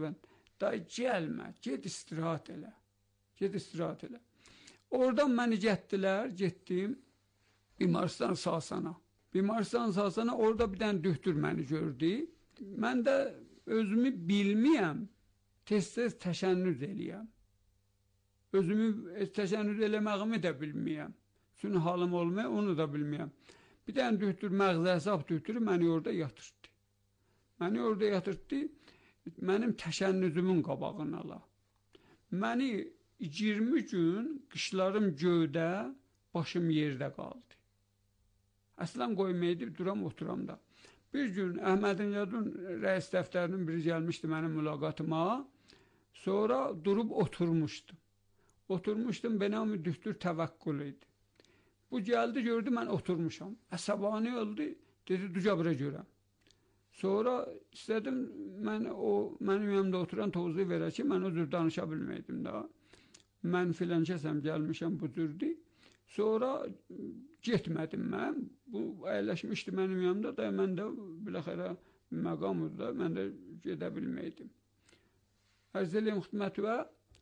mən. Dayı gəlmə, get istirahat elə. Get istirahat elə. Oradan məni getdim Bimaristan Sasana. Bimaristan Sasana orada bir dənə dühtür məni gördü. Mən də özümü bilməyəm, tez-tez təşənnüz eləyəm. Özümü təşənnüz eləməyimi də bilməyəm. Çünki halım olmaya onu da bilməyəm. Bir dənə dühtür, məğzə hesab dühtürü məni orada yatırdı. Məni orada yatırdı, mənim təşənnüzümün qabağını ala. Məni 20 gün qışlarım göydə, başım yerdə qaldı. Əslən qoymaydı, duram, oturam da. Bir gün Əhmədin Yadın rəis dəftərinin biri gəlmişdi mənim mülaqatıma. Sonra durub oturmuşdum. Oturmuşdum, benam dühtür təvəkkül idi. Bu gəldi, gördü, mən oturmuşam. Əsəbani oldu, dedi, duca bura görəm. Sonra istədim, mənim yanımda oturan tozu verək ki, mən o cür danışa bilməydim da. Mən filan kəsəm, gəlmişəm bu cürdür. Sonra getmədim mən. Bu əyləşmişdi mənim yanımda da, mən də biləxərə məqamızda, mən də gedə bilməydim. Ərz eləyim xidmətə,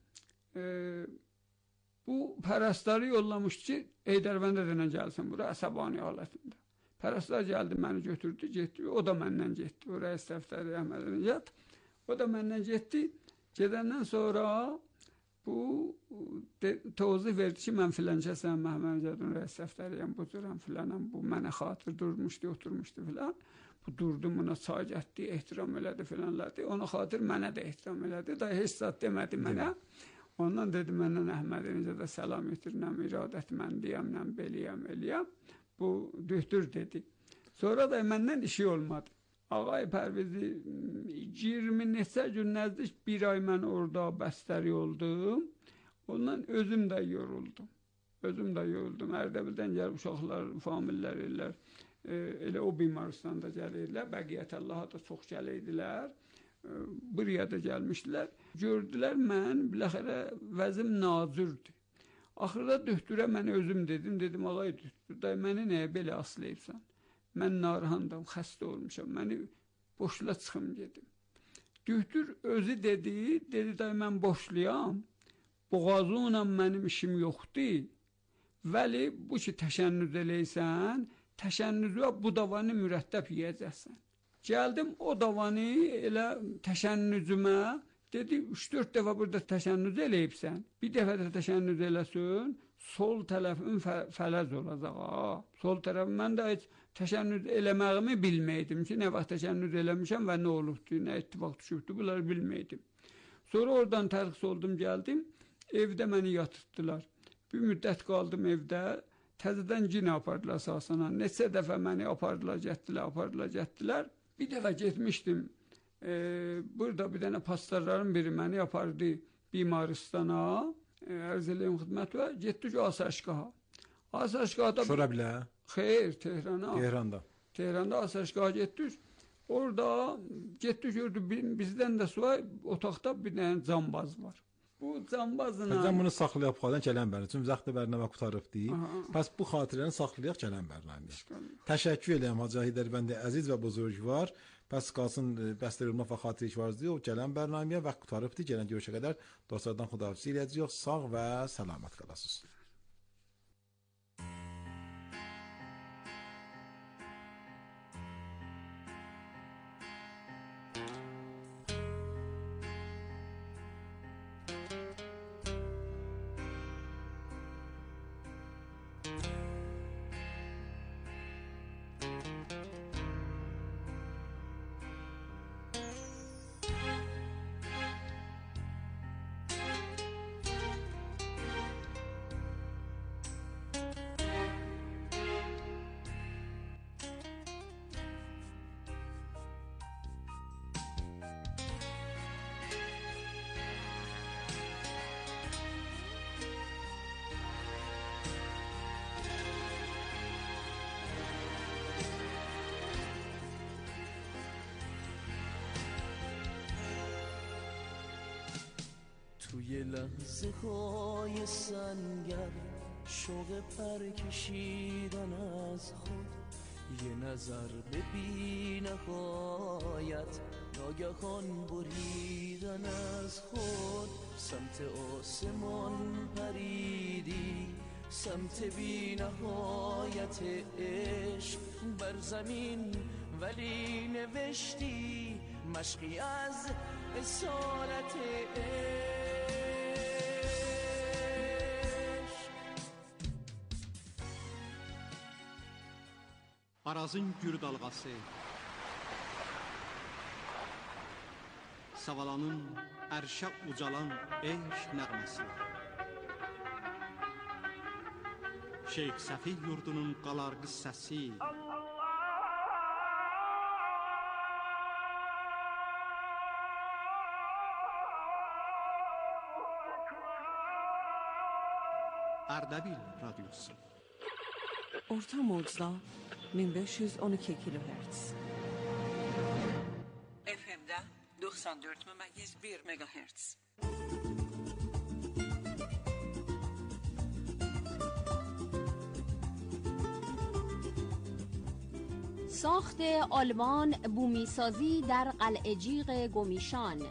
bu pərəstləri yollamışdı ki, Heydərbəndə dənə gəlsin bura, əsəbani halətində. Pərəstlər gəldi, məni götürdü, getdi, o da məndən getdi. O rəis dəftəri Əhmədin Yad, o da məndən getdi. Gedəndən sonra bu tozih verdi ki, mən filan kəsəm, Məhəmməd Yadın rəis dəftəriyəm, bu cürəm filanam, bu mənə xatır durmuşdu, oturmuşdu filan. Bu durdu, buna çay getdi, ehtiram elədi filanladı. Ona xatır mənə də ehtiram elədi. Da heç zat demədi mənə. Ondan dedi, məndən Əhmədin Yada səlam yetirnəm, iradətməndiyəm, nəm beliyəm, eləyəm. Bu dühtür dedi. Sonra da məndən işi olmadı. Ağay Pərvizi 20 neçə gün nəzdik bir ay mən orada bəstəri oldum. Ondan özüm də yoruldum. Ərdəbildən gəlib uşaqlar, famillər ellər. Elə o Bimaristanda gəlirlər. Bəqiyyət-Allaha da çox gəlirdilər. Buraya da gəlmişdilər. Gördülər mən, biləxərə vəzim nazürdür. Axırda dühtürə mən özüm dedim, ağay dühtür, day məni nəyə belə aslayıbsan? Mən narahandam, xəstə olmuşam, məni boşla çıxım dedim. Dühtür özü dedi, day mən boşluyam, boğazınla mənim işim yoxdur, vəli bu ki təşənnüz eləysən, təşənnüzə bu davanı mürəttəb yiyəcəksən. Gəldim o davanı elə təşənnüzümə, dedi 3-4 dəfə burada təşənnüz eləyibsən, bir dəfə də təşənnüz eləsin, sol tərəfin fələz olacaq. Sol tərəfin, mən də heç təşənnüz eləməyimi bilməydim ki, nə vaxt təşənnüz eləmişəm və nə olubdur, nə ittifaq düşübdür, bunları bilməydim. Sonra oradan tərxis oldum, gəldim, evdə məni yatırtdılar. Bir müddət qaldım evdə, təzədən yine apardılar Sasana, neçə dəfə məni apardılar, getdilər. Bir dəfə getmişdim, burada bir dənə pastorların biri məni apardı Bimaristana, ərz eləyim xidmətə, getdik Asərişgaha. Asərişgahda... Şora bilə? Xeyr, Tehrana. Tehranda Asərişgaha getdik. Orada getdik, gördük, bizdən də sonra otaqda bir dənə cambaz var. Bu cambazına... Sən bunu saxlayaq xalan gələn bəri. Çünki vaxtı bərnamə qutarıbdır. Pəs bu xatirəni saxlayaq gələn bərnamə. Təşəkkür edirəm Hacı Heydərbəndi əziz və buzurgvar. Pəs qalsın bəstəri olmaq və xatirə işvarzdır. O gələn bərnaməyə vaxt qutarıbdır. Gələn görüşə qədər dostlardan xudahafizlik edəcəyik. Sağ və salamat qalasınız. توی لحظه های سنگر شوق پر کشیدن از خود یه نظر به بی نهایت ناگهان بریدن از خود سمت آسمان پریدی، سمت بی نهایت عشق بر زمین، ولی نوشتی مشقی از اصالت عشق. Arazın gür dalğası, Savalanın ərşə ucalan eşq nəğməsi, Şeyx Səfi yurdunun qalar qıssəsi, Ərdəbil radyosu. Orta mocda 1512 kilohertz. FM'de 94,1 megahertz. ساخت آلمان بومیسازی در قلعه جیغ گومیشان.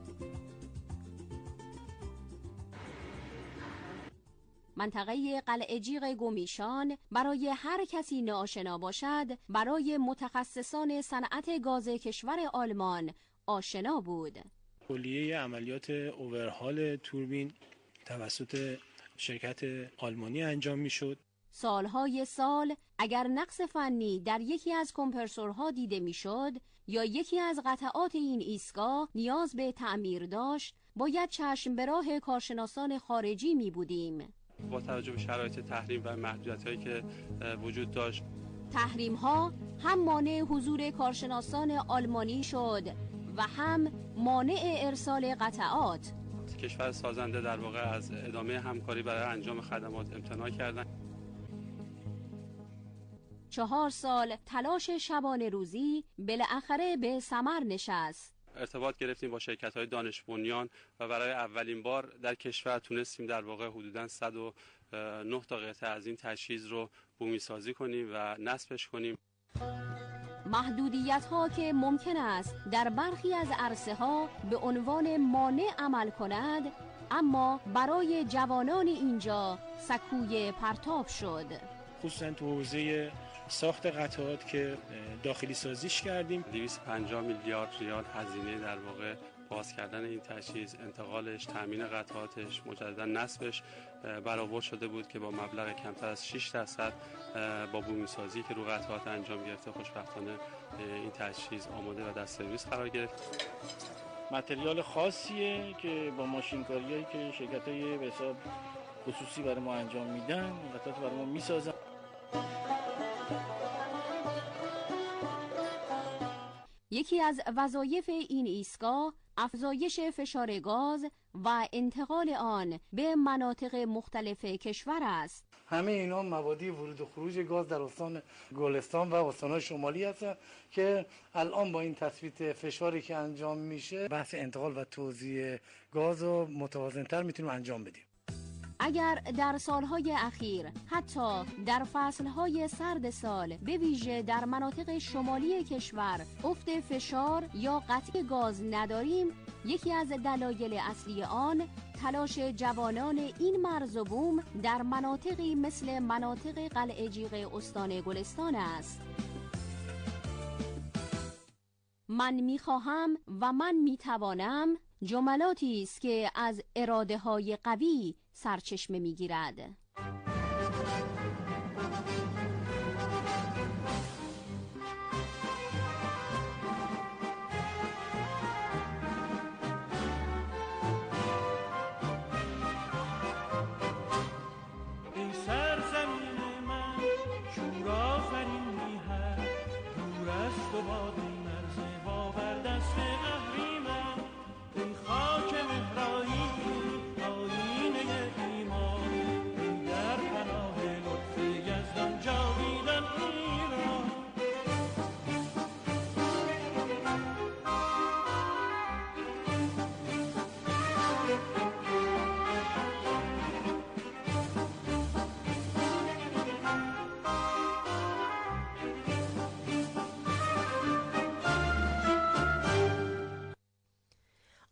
منطقه قلعه جیغ گومیشان برای هر کسی ناآشنا باشد برای متخصصان صنعت گاز کشور آلمان آشنا بود. کلیه عملیات اوورهال توربین توسط شرکت آلمانی انجام میشد. سالهای سال اگر نقص فنی در یکی از کمپرسورها دیده میشد یا یکی از قطعات این ایستگاه نیاز به تعمیر داشت، باید چشم به راه کارشناسان خارجی می بودیم. با توجه به شرایط تحریم و محدودیت‌هایی که وجود داشت، تحریم‌ها هم مانع حضور کارشناسان آلمانی شد و هم مانع ارسال قطعات. کشور سازنده در واقع از ادامه همکاری برای انجام خدمات امتناع کردند. 4 سال تلاش شبانه روزی بالاخره به ثمر نشست. ارتباط گرفتیم با شرکت‌های دانش بنیان و برای اولین بار در کشور تونستیم در واقع حدوداً 109 تا قطعه از این تجهیز رو بومی‌سازی کنیم و نصبش کنیم. محدودیت‌ها که ممکن است در برخی از عرصه‌ها به عنوان مانع عمل کند، اما برای جوانان اینجا سکوی پرتاب شد. خصوصاً تو حوزه ساخت قطعات که داخلی سازیش کردیم. 250 میلیارد ریال هزینه در واقع باز کردن این تجهیز، انتقالش، تامین قطعاتش، مجددا نصبش برآورد شده بود که با مبلغ کمتر از 6% با بومی‌سازی که رو قطعات انجام گرفته خوشبختانه این تجهیز آماده و در سرویس قرار گرفت. متریال خاصیه که با ماشینکاریایی که شرکت‌های به حساب خصوصی برای ما انجام میدن، قطعات برای ما میسازن. یکی از وظایف این ایستگاه افزایش فشار گاز و انتقال آن به مناطق مختلف کشور است. همه اینا مبادی ورود و خروج گاز در استان گلستان و استان‌های شمالی هستند که الان با این تثبیت فشاری که انجام میشه بحث انتقال و توزیع گاز رو متوازن‌تر میتونیم انجام بدیم. اگر در سالهای اخیر حتی در فصلهای سرد سال به ویژه در مناطق شمالی کشور افت فشار یا قطع گاز نداریم، یکی از دلایل اصلی آن تلاش جوانان این مرز و بوم در مناطقی مثل مناطق قلعه جیغ استان گلستان است. من میخواهم و من میتوانم جملاتی است که از اراده های قوی سرچشمه میگیرد. این سرزمین من شور آفرین می‌هد، دور است و باد مرز وا بر دست قهری من. ای خاک مهرایی آینه ایمان، ای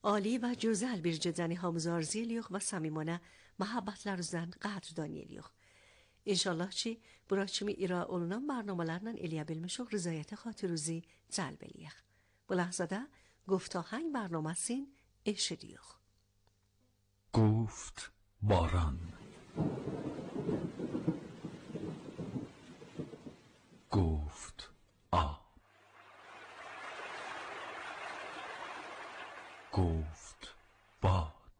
Ali ve güzel bir gecəni hamımız arzu edirik və səmimanə məhəbbətlərinizdən qədrdani edirik. İnşallah ki, bura kimi ira olunan برنامه‌larla eləyə bilmişik rızayət xatirinizi cəlb eləyək. Bu لحظه گفتاهنگ برنامه‌سین eşidirik. گفت باران، گفت آب، گفت باد،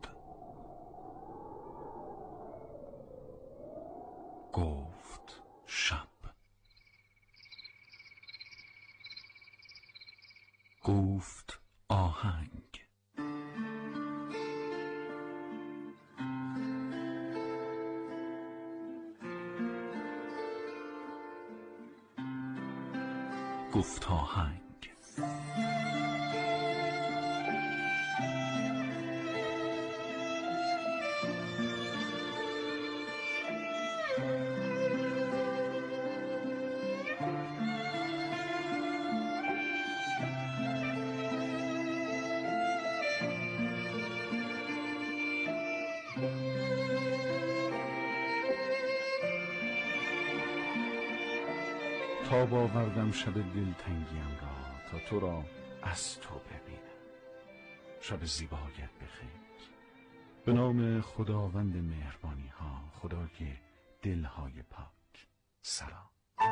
گفت شب، گفت آهنگ. گفت آهنگ. تاب آوردم شب دلتنگیم را تا تو را از تو ببینم. شب زیبایت بخیر. به نام خداوند مهربانی ها، خدای دلهای پاک، سلام.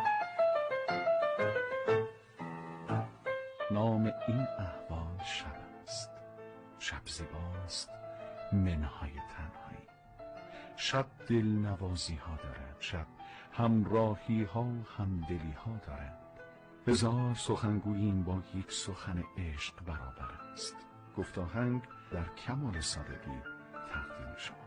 نام این احوال شب است. شب زیباست، منهای تنهایی. شب دل نوازی ها دارد. شب همراهی ها همدلی ها دارند. هزار سخنگویی با یک سخن عشق برابر است. گفت آهنگ در کمال سادگی تقدیم شما.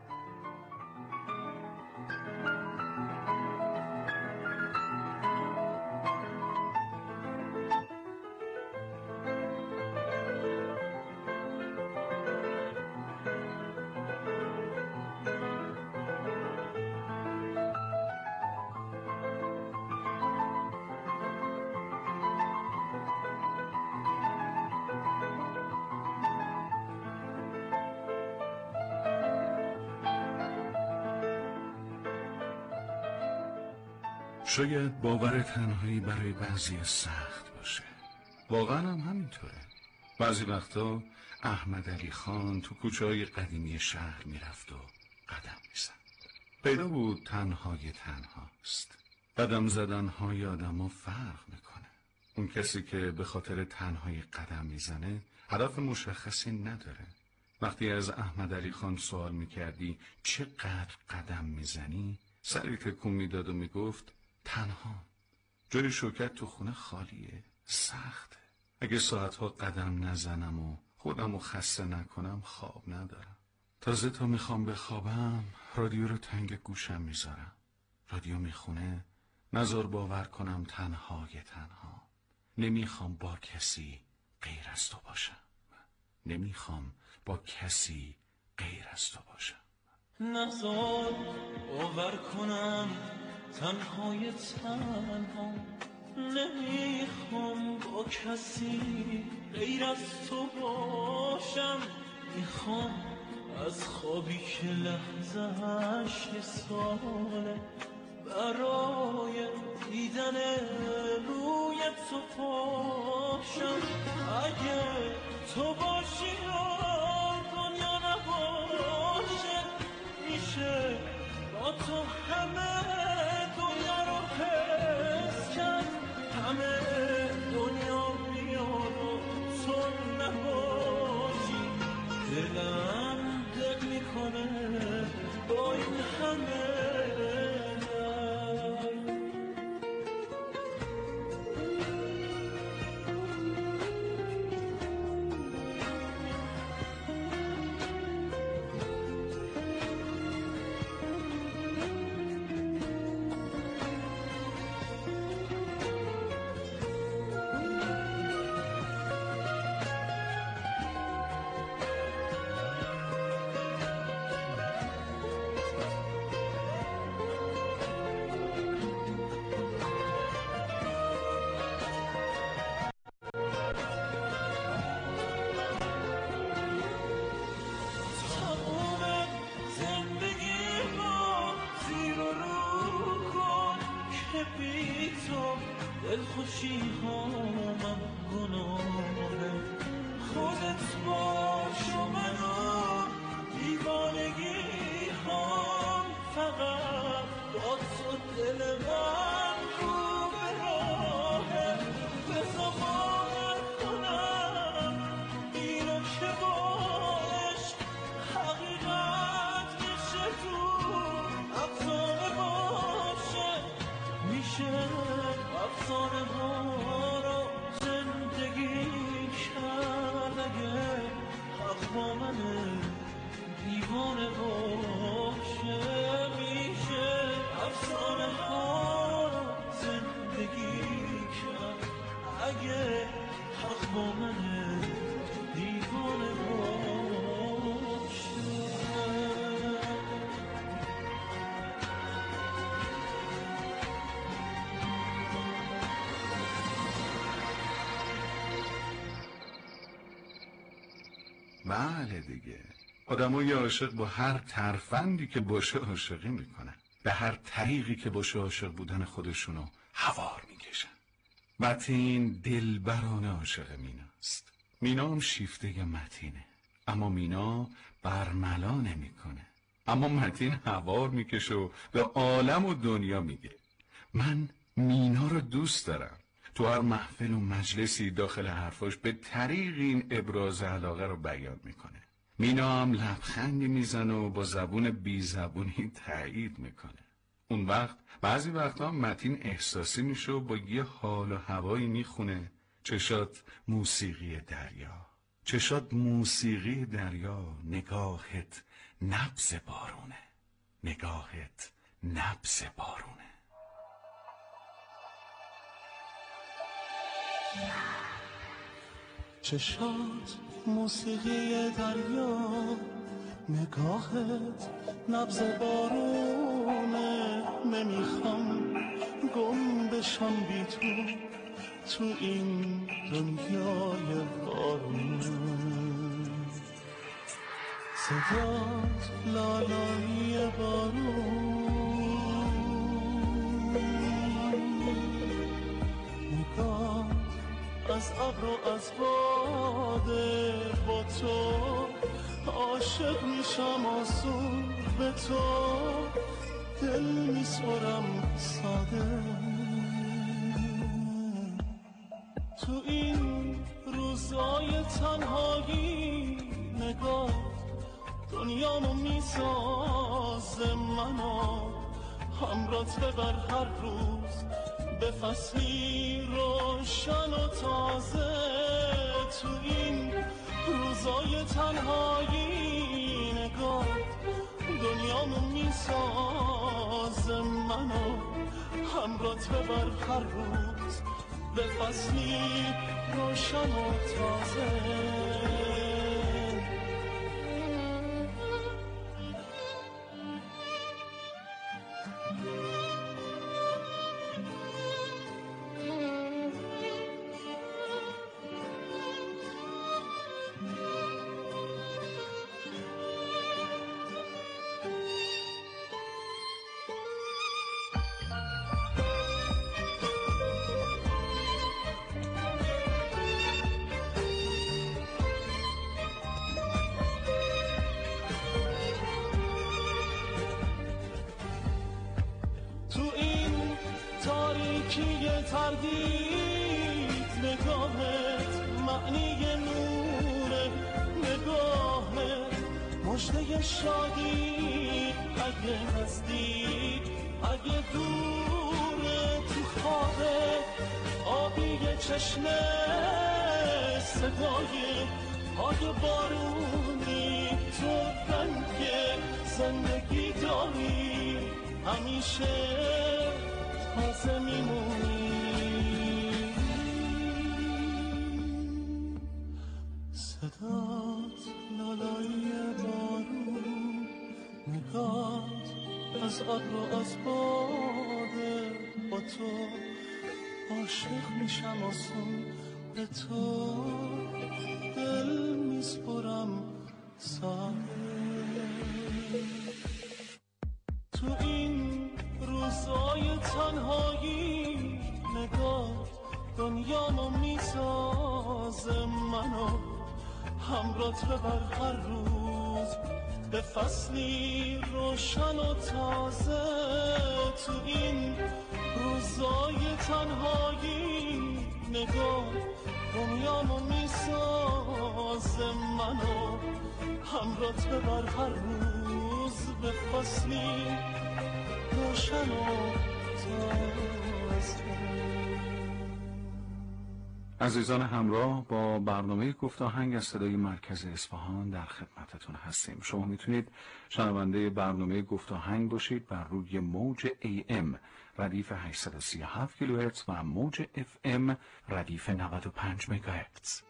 شاید باور تنهایی برای بعضی سخت باشه. واقعا هم همینطوره. بعضی وقتا احمد علی خان تو کوچه‌های قدیمی شهر میرفت و قدم میزد. پیدا بود تنهای تنهاست. قدم زدنهای آدمو فرق میکنه. اون کسی که به خاطر تنهایی قدم میزنه هدف مشخصی نداره. وقتی از احمد علی خان سوال میکردی چقدر قدم میزنی، سری تکون میداد و میگفت تنها. جای شوکت تو خونه خالیه، سخته. اگه ساعتها قدم نزنم و خودمو خسته نکنم خواب ندارم. تازه تا میخوام بخوابم رادیو رو تنگ گوشم میذارم. رادیو میخونه، نزار باور کنم تنهای تنها. نمیخوام با کسی غیر از تو باشم. نمیخوام با کسی غیر از تو باشم. نزار باور کنم تنهای تنها. نمیخوام با کسی غیر از تو باشم. میخوام از خوابی که لحظه‌اش یه ساله برای دیدن روی تو پاشم. اگه تو باشی دنیا نباشه، میشه با تو همه دنیا رو حس کرد. همه دنیا بیاد و تو نباشی. دلم دق میکنه با این همه. خوشی هامم گناهه، خودت باش و منو دیوانگی هام، فقط با تو دل من رو به راهه، بزا باور کنم اینو که باش حقیقت میشه تو افسانه باشه، میشه افسانه ها رو زندگی کرد اگه حق با منه دیوانه باشه، میشه افسانه ها رو زندگی کرد اگه حق با منه دیوانه باشه. بله دیگه، آدمای عاشق با هر ترفندی که باشه عاشقی میکنن، به هر طریقی که باشه عاشق بودن خودشونو هوار میکشن. متین دلبرانه عاشق میناست، مینا هم شیفته متینه، اما مینا برملا نمیکنه، اما متین هوار میکشه و به عالم و دنیا میگه من مینا رو دوست دارم. تو هر محفل و مجلسی داخل حرفاش به طریق این ابراز علاقه رو بیان میکنه. مینا هم لبخندی میزنه و با زبون بی زبونی تایید میکنه. اون وقت بعضی وقتا متین احساسی میشه و با یه حال و هوایی میخونه چشات موسیقی دریا، چشات موسیقی دریا، نگاهت نبض بارونه، نگاهت نبض بارونه. چشات موسیقی دریا، نگاهت نبض بارونه، نمیخوام گم بشم بی تو این دنیای بارون، صدات لالایی بارون، نگاه از ابر و از باده، با تو عاشق میشم آسون، به تو دل میسپرم ساده. تو این روزای تنهایی نگاه دنیامو میسازه، منو همرات ببر هر روز به فصلی روشن و تازه. تو این روزای تنهایی نگاه دنیامو میسازه، منو همرات ببر هر روز به فصلی روشن و تازه. تردید نگاهت معنی نوره، نگاهت مژده شادی، اگه نزدیک اگه دوره، تو خوابت آبی چشمه، صدای پای بارونی، تو رنگ زندگی داری، همیشه تازه میمونی. صدات لالایی بارون، نگات از ابر و از باده، با تو عاشق میشم آسون، به تو دل میسپرم ساده. تو این روزای تنهایی نگاه دنیامو میسازه منو همرات ببر هر روز به فصلی روشن و تازه تو این روزای تنهایی نگاه دنیامو میسازه منو همرات ببر هر روز به فصلی روشن و تازه. عزیزان همراه با برنامه گفت آهنگ از صدای مرکز اصفهان در خدمتتون هستیم. شما میتونید شنونده برنامه گفت آهنگ باشید بر روی موج AM ردیف 837 کیلوهرتز و موج FM ردیف 95 مگاهرتز.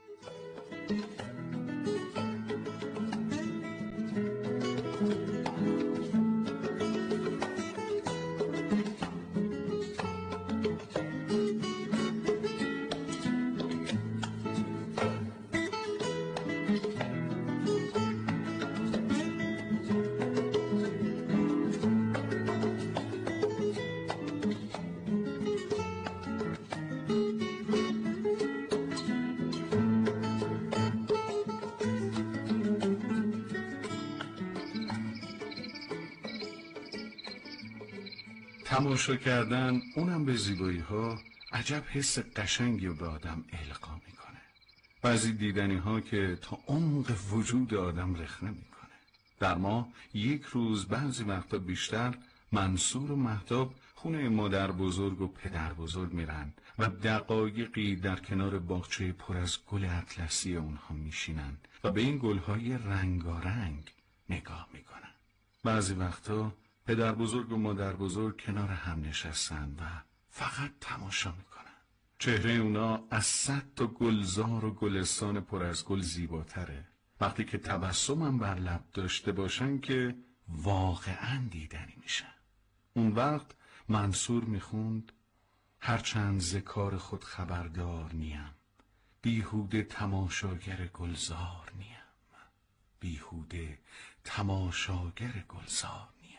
تماشا کردن اونم به زیبایی ها عجب حس قشنگی رو به آدم القا میکنه. بعضی دیدنی ها که تا عمق وجود آدم رخنه میکنه. در ما یک روز بعضی وقتا بیشتر منصور و مهتاب خونه مادر بزرگ و پدر بزرگ میرن و دقایقی در کنار باغچه پر از گل اطلسی اونها میشینن و به این گلهای رنگارنگ نگاه میکنن. بعضی وقتا پدر بزرگ و مادر بزرگ کنار هم نشستن و فقط تماشا میکنن. چهره اونا از 100 تا گلزار و گلستان پر از گل زیباتره وقتی که تبسمم بر لب داشته باشن که واقعا دیدنی میشن. اون وقت منصور میخوند هرچند ز کار خود خبردار نیم، بیهوده تماشاگر گلزار نیم، بیهوده تماشاگر گلزار نیم.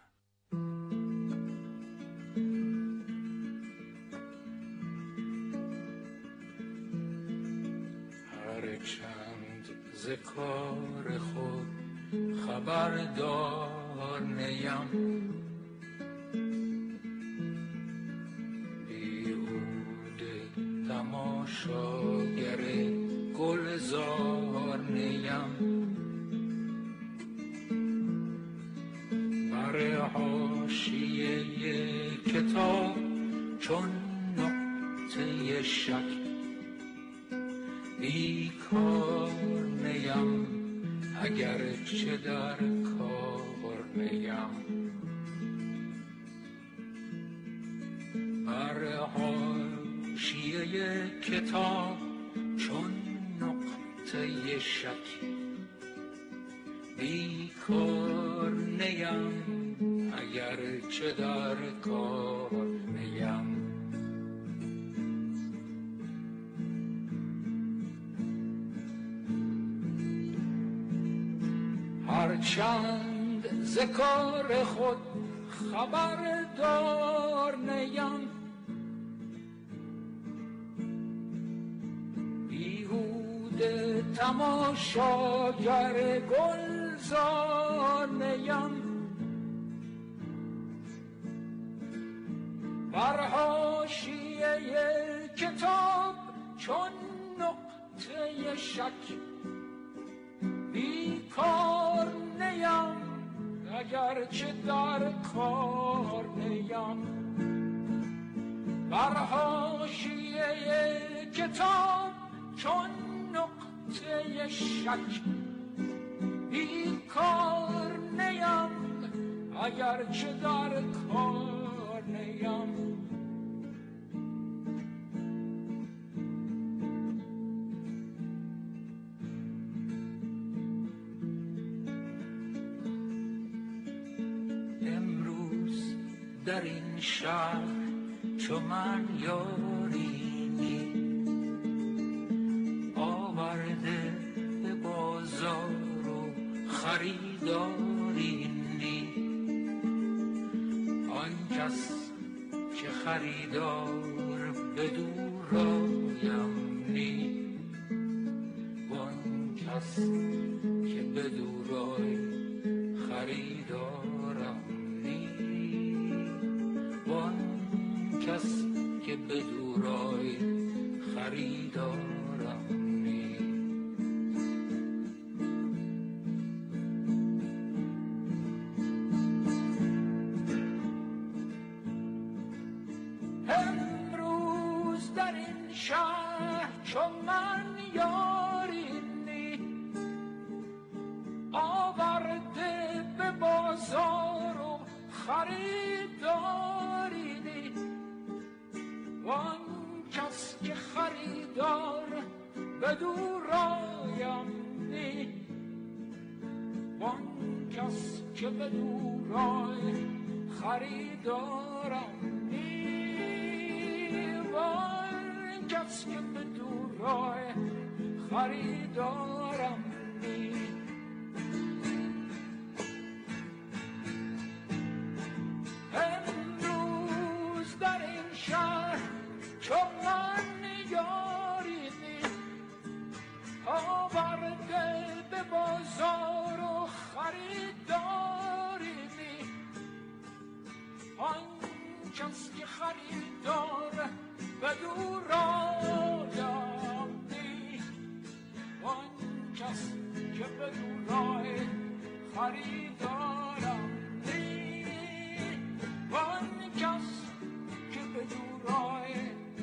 هرچند ز کار خود خبردار نیم، بیهوده تماشاگر گلزار نیم. بر حاشیه کتاب چون نقطه شک بیکار نیم، اگر چه در کار نیم. بر حاشیه کتاب چون نقطه شک بیکار نیم، اگر چه در کار نیم. هرچند ز کار خود خبردار نیم، بیهوده تماشاگر گلزار نیم. بر حاشیه کتاب چون نقطه شک بیکار نیم، اگر چه در کار نیم. بر حاشیه کتاب چون نقطه شک بیکار نیم، اگر چه در کار نیم. در این شهر چو من یارینی، آورده به بازار و خریدارینی. آن کس که خریدار به دور رایم نی وان کس که به دورای خریدارم نی وان کس که به دورای خریدارم نی امروز در این شهر چون من یارینی آورده به بازار و خریدارینی وان کس که خریدار به دور رایم نی وان کس که به دور رای خریدارم نی وان کس که به دور رای خریدارم نی امروز در این شهر چون من یارینی آورده به بازار و خریدارینی آن کس که خریدار به دور رایم نی آن کس که به دور رای خریدارم نی آن کس که به دور رای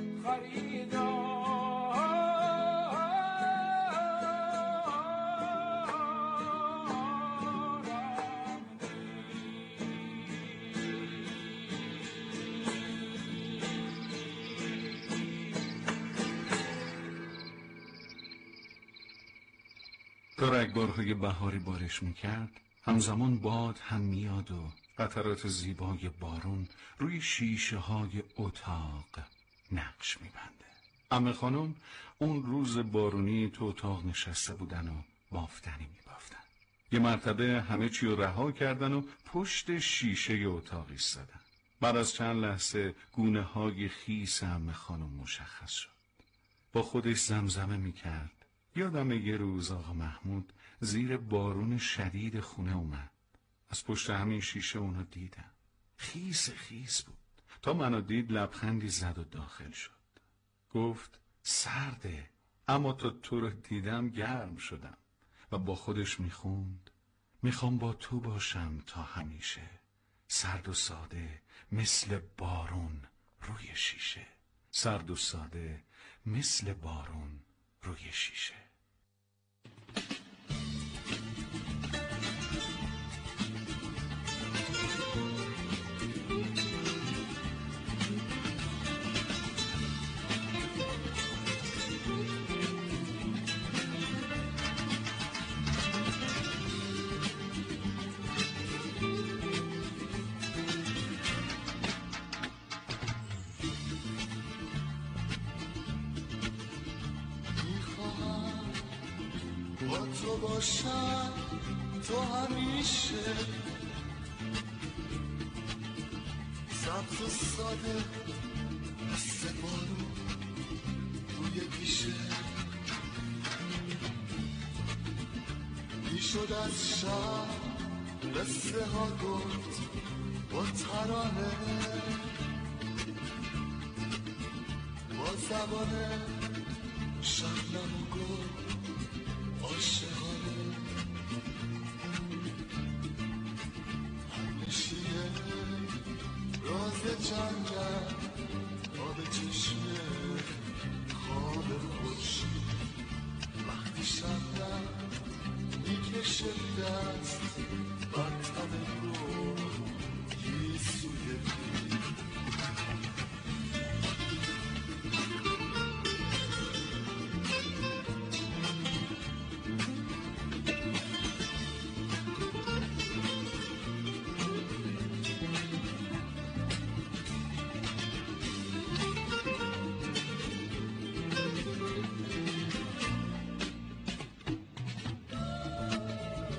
تا رگبارهای بهاری بارش میکرد همزمان باد هم میاد و قطرات زیبای بارون روی شیشه های اتاق نقش میبنده. عمه خانم اون روز بارونی تو اتاق نشسته بودن و بافتنی میبافتن. یه مرتبه همه چی رو رها کردن و پشت شیشه اتاق ایستادن. بعد از چند لحظه گونه های خیس عمه خانم مشخص شد. با خودش زمزمه میکرد. یادم یه روز آقا محمود زیر بارون شدید خونه اومد. از پشت همین شیشه اونو دیدم. خیس خیس بود. تا منو دید لبخندی زد و داخل شد. گفت سرده اما تا تو رو دیدم گرم شدم. و با خودش میخوند میخوام با تو باشم تا همیشه، سرد و ساده مثل بارون روی شیشه، سرد و ساده مثل بارون روی شیشه. با تو باشم تو همیشه، سبز و ساده مثل بارون روی بیشه، میشد از شب قصه ها گفت با ترانه، با زبان شبنم و گل عاشقانه، همنشیه راز جنگل آب چشمه خواب خورشید، وقتی شبنم میکشه دست